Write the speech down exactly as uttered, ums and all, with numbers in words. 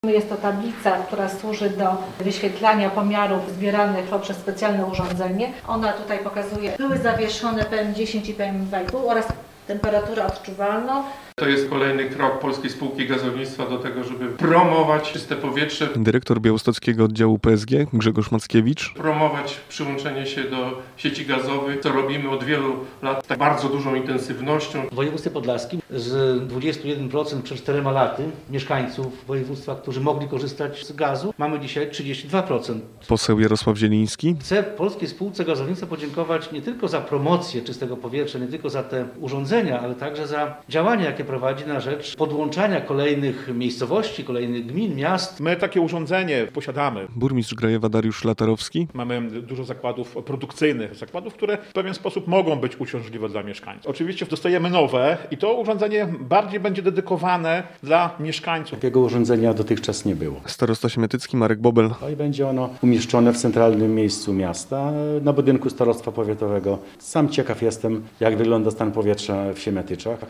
Jest to tablica, która służy do wyświetlania pomiarów zbieranych poprzez specjalne urządzenie. Ona tutaj pokazuje, były zawieszone P M dziesięć i P M dwa i pół oraz temperaturę odczuwalną. To jest kolejny krok Polskiej Spółki Gazownictwa do tego, żeby promować czyste powietrze. Dyrektor białostockiego oddziału P S G Grzegorz Mackiewicz. Promować przyłączenie się do sieci gazowych, co robimy od wielu lat tak bardzo dużą intensywnością. W województwie podlaskim z dwudziestu jeden procent przed czterema laty mieszkańców województwa, którzy mogli korzystać z gazu, mamy dzisiaj trzydzieści dwa procent. Poseł Jarosław Zieliński. Chcę Polskiej Spółce Gazownictwa podziękować nie tylko za promocję czystego powietrza, nie tylko za te urządzenia, ale także za działania, jakie prowadzi na rzecz podłączania kolejnych miejscowości, kolejnych gmin, miast. My takie urządzenie posiadamy. Burmistrz Grajewa Dariusz Latarowski. Mamy dużo zakładów produkcyjnych, zakładów, które w pewien sposób mogą być uciążliwe dla mieszkańców. Oczywiście dostajemy nowe i to urządzenie bardziej będzie dedykowane dla mieszkańców. Takiego urządzenia dotychczas nie było. Starosta siemiatycki Marek Bobel. No i będzie ono umieszczone w centralnym miejscu miasta, na budynku Starostwa Powiatowego. Sam ciekaw jestem, jak wygląda stan powietrza w Siemiatyczach.